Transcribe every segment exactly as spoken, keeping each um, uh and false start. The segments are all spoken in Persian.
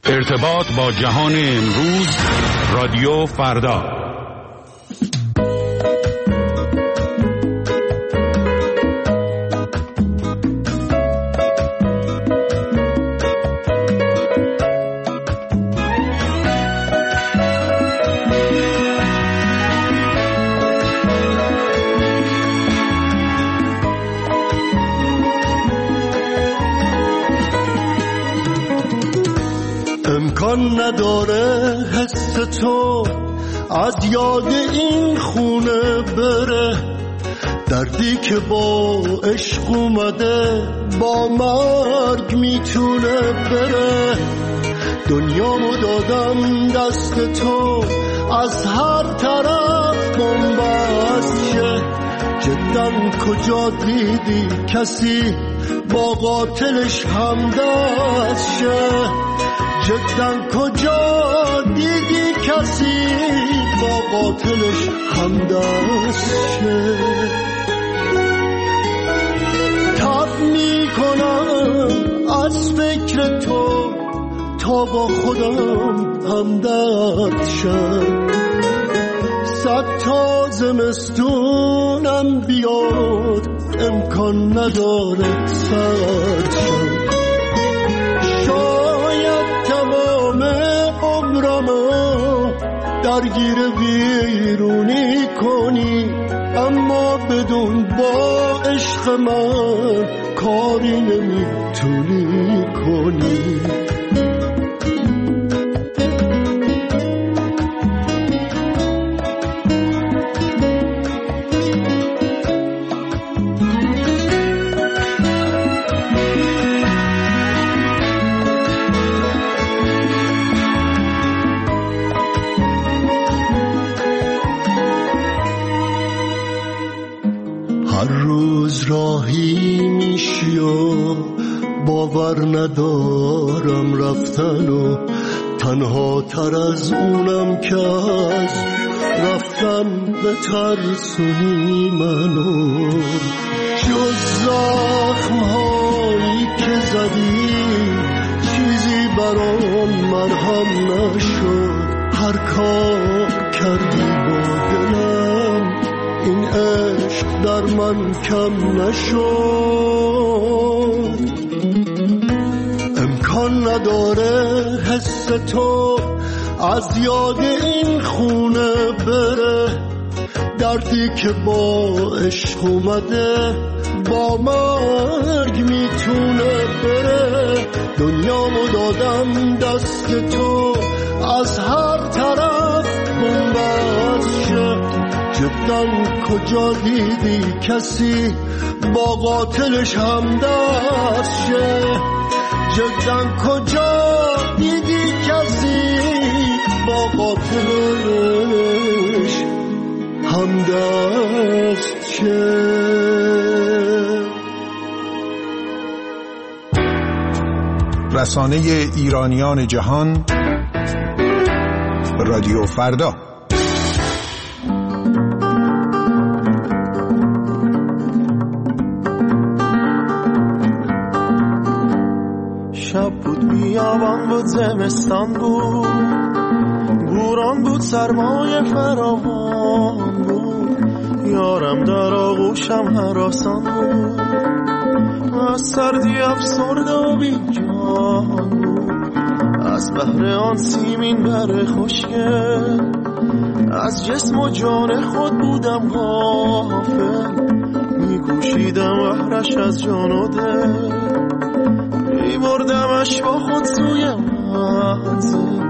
ارتباط با جهان امروز، رادیو فردا. امکان نداره حس تو از یاد این خونه بره، دردی که با عشق اومده با مرگ میتونه بره. دنیامو دادم دست تو، از هر طرف بنبست شه. جدا کجا دیدی کسی با قاتلش همدست شه؟ جدا کجا دیدی کسی با قاتلش همدست شه؟ تب میکنم از فکر تو تا با خودم همدرد شم. صد تا زمستونم بیاد امکان نداره سرد شم. شاید تمام عمرمو درگیر بیرونی کنی، اما بدون با عشق من کاری نمیتونی کنی. راهی میشی و باور ندارم رفتن و تنها تر از اونم که از رفتن به ترسونی منو. جز زخم هایی که زدی چیزی برام مرهم نشد. هر کار کردی با دلم این عشق در من کم نشد. امکان نداره حس تو از یاد این خونه بره، دردی که با عشق اومده با مرگ میتونه بره. دنیامو دادم دست تو، از هر طرف بنبست شه. جدا کجا دیدی کسی با قاتلش همدست شه؟ جدا کجا دیدی کسی با قاتلش همدست شه؟ رسانه ایرانیان جهان، رادیو فردا. شب بود بیابان بود زمستان بود، بوران بود سرمایه فراوان بود، یارم در آغوشم هراسان بود، از سردی افسرده و بی جان بود، از بحر آن سیمین بر خوشگل، از جسم و جان خود بودم غافل، میگوشیدم بحرش از جان و دل، میبردمش با خود سوی منزل،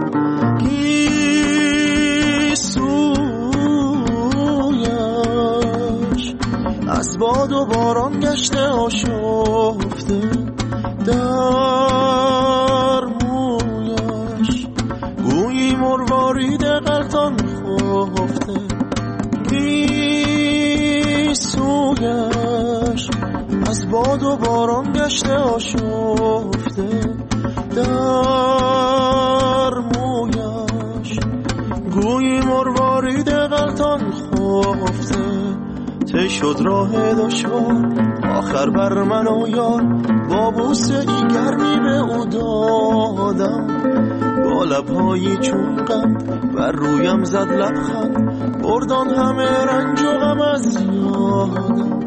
گیسویش از باد و باران گشته آشفته، در مویش گویی مروارید غلطان خفته، گیسویش از باد و باران گشته آشفته، در مویش گویی مروارید غلطان خفته. تی شد راه دشوار آخر بر من و یار، با بوسه ای گرمی به او دادم، با لبهایی چون قند بر رویم زد لبخند بردان همه رنج و غم از یادم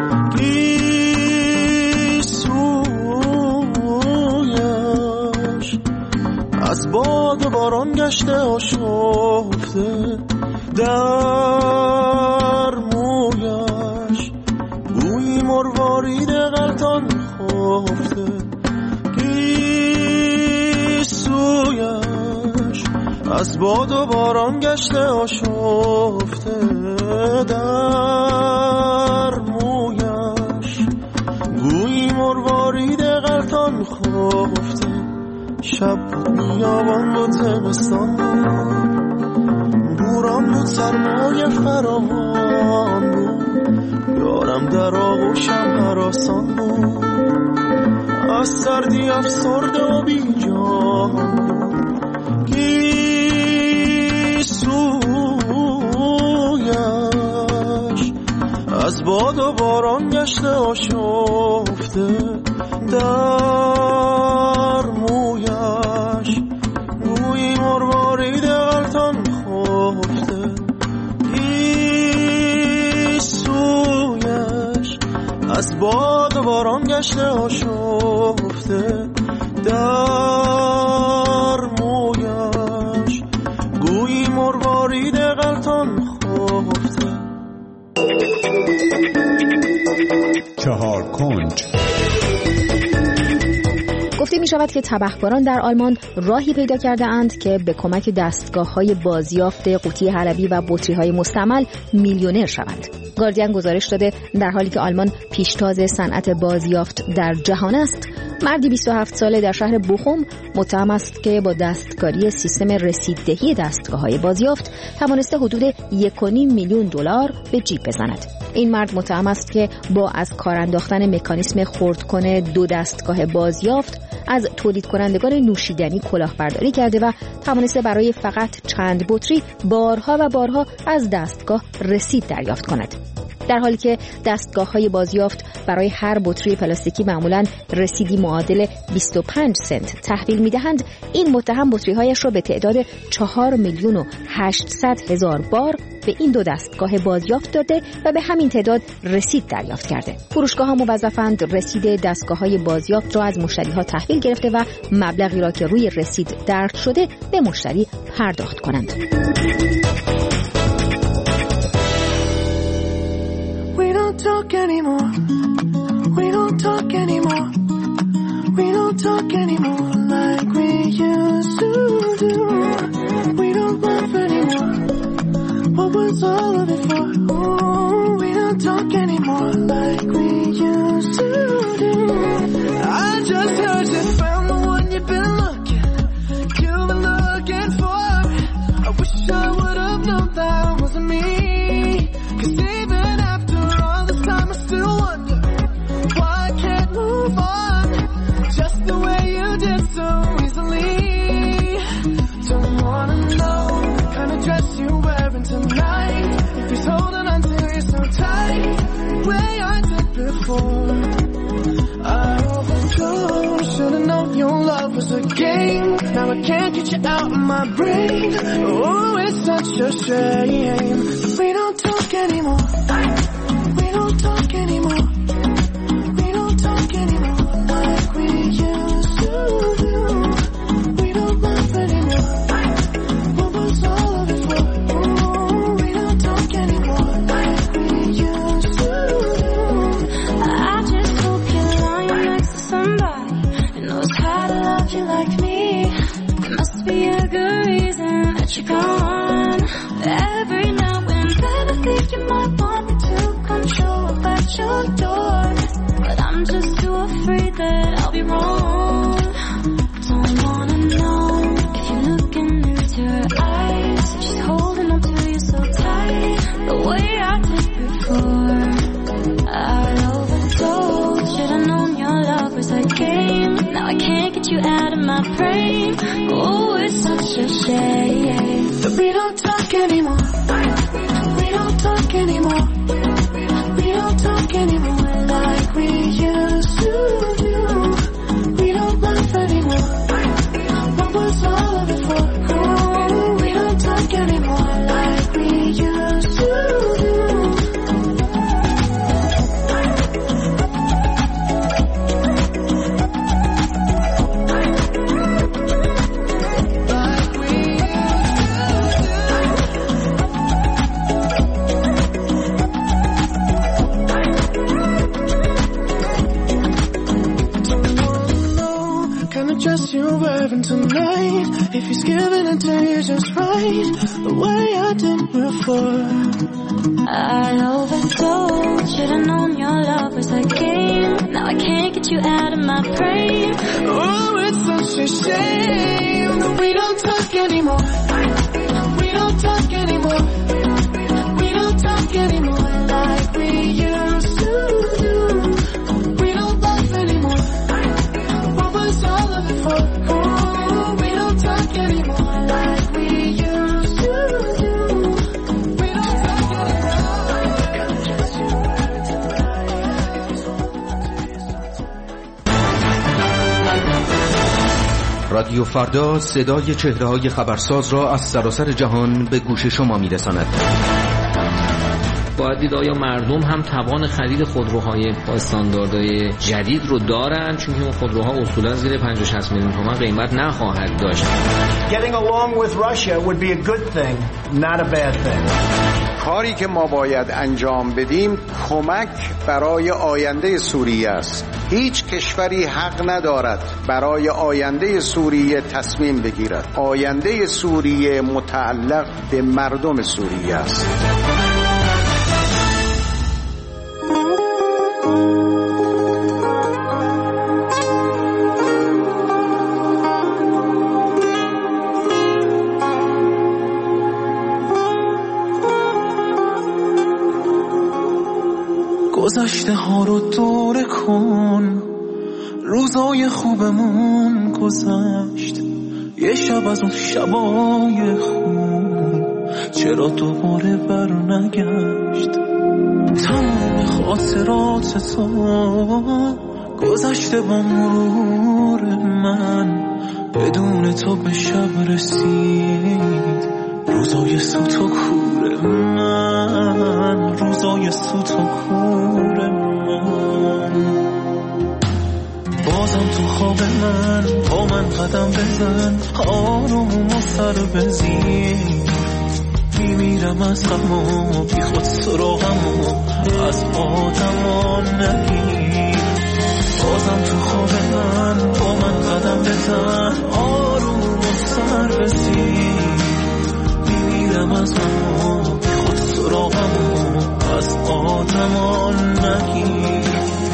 گیسویش از باد و باران گشته آشفته در مویش گویی مروارید غلطان خفته گیسویش از باد و باران گشته آشفته در مویش گویی مروارید غلطان خفته شب بیابان و تبستان بوران بود سرمای فراوان بود یارم در آغوشم هراسان بود از سردی افسرده و بی جان گیسویش از باد و باران گشته آشفته در مویش گویی مروارید غلطان خفته گیسویش از باد و باران گشته آشفته در مویش گویی مروارید غلطان خفته. چهار کنج. گفته می شود که تبهکاران در آلمان راهی پیدا کرده اند که به کمک دستگاه‌های بازیافت قوطی حلبی و بطری‌های مستعمل میلیونر شوند. گاردین گزارش داده در حالی که آلمان پیشتاز صنعت بازیافت در جهان است، مردی بیست و هفت ساله در شهر بوخوم متهم است که با دستکاری سیستم رسیددهی دستگاه‌های بازیافت توانسته حدود یک و نیم میلیون دلار به جیب بزند. این مرد متهم است که با از کار انداختن مکانیسم خردکن دو دستگاه بازیافت از تولید کنندگان نوشیدنی کلاهبرداری کرده و توانسته برای فقط چند بطری بارها و بارها از دستگاه رسید دریافت کند. در حالی که دستگاه‌های بازیافت برای هر بطری پلاستیکی معمولاً رسیدی معادل بیست و پنج سنت تحویل می‌دهند، این متهم بطری‌هایش را به تعداد چهار میلیون و هشتصد هزار بار به این دو دستگاه بازیافت داده و به همین تعداد رسید دریافت کرده. فروشگاه‌ها موظفند رسید دستگاه‌های بازیافت را از مشتری‌ها تحویل گرفته و مبلغی را که روی رسید درج شده به مشتری پرداخت کنند. Talk anymore. We don't talk anymore. We don't talk anymore like we used to do. We don't laugh anymore. What was all of it for? Ooh, we don't talk anymore like we used to do. I just heard you found the one you've been looking. You've been looking for. I wish I would have known that wasn't me. 'Cause even after all this time I still wonder why I can't move on just the way you did so easily. Don't wanna know the kind of dress you're wearing tonight, if he's holding on to you so tight the way I did before. I overdosed, should've known your love was a game. Now I can't get you out of my brain. Oh, it's such a shame. We don't talk anymore. We don't talk anymore. We don't talk anymore like we used to do. We don't laugh anymore. What was all of it for? Ooh, we don't talk anymore like we used to do. I just hope you're lying next to somebody who knows how to love you like me. There must be a good reason that you're gone. Every now and then I think you might want me to come show up at your door, but I'm just too afraid that I'll be wrong. Don't wanna know if you're looking into her eyes, she's holding on to you so tight the way I did before. I overdosed, should've known your love was a game. Now I can't get you out of my brain. Oh, it's such a shame that we don't talk anymore. We don't talk anymore. We don't talk anymore like we used to do. We don't laugh anymore. What was all of it for? you're wearing tonight. If he's giving it to you just right, the way I did before. I overdosed, should've known your love was a game. Now I can't get you out of my brain. Oh, it's such a shame that we don't talk anymore. We don't talk anymore. We don't talk anymore like we used to do. We don't love anymore. What was all of it for? Oh, we don't talk anymore like we used to do. We don't talk anymore. رادیو فردا صدای چهره‌های خبرساز را از سراسر جهان به گوش شما می‌رساند. باید دید آیا مردم هم توان خرید خودروهای با استانداردهای جدید رو دارن، چون این خودروها اصولا زیر پنجاه شصت میلیون تومان قیمت نخواهد داشت. Getting along with Russia would be a good thing, not a bad thing. کاری که ما باید انجام بدیم کمک برای آینده سوریه است. هیچ کشوری حق ندارد برای آینده سوریه تصمیم بگیرد. آینده سوریه متعلق به مردم سوریه است. گذشته ها رو دوره کن، روزای خوبمون گذشت، یه شب از اون شبای خوب چرا دوباره بر نگشت. تمام خاطرات تو گذشته با مرور من، بدون تو به شب رسید روزای سوت و کور من، روزای سوت و کور من. بازم تو خواب من با من قدم بزن، آروم و سر بزیر، میمیرم از غم و بی خود سراغم و از آدمان نگیر. بازم تو خواب من با من قدم بزن، آروم و سر بزیر، میمیرم از غم و بی خود سراغم و از آدمان نگیر.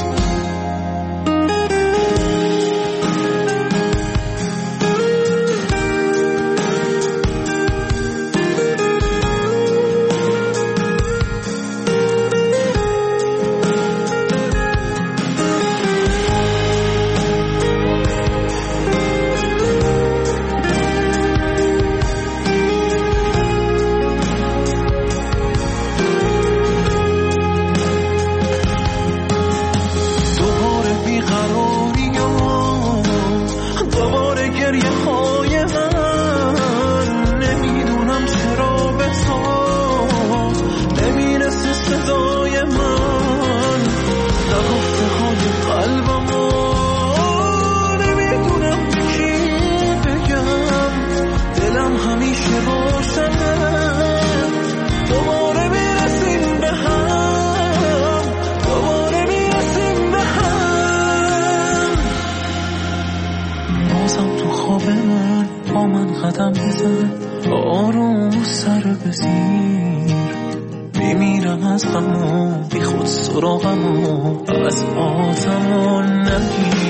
قدم بزن، آروم سر بزیر، میمیرم از غم و بی خود سراغم و از آسمان نگیر.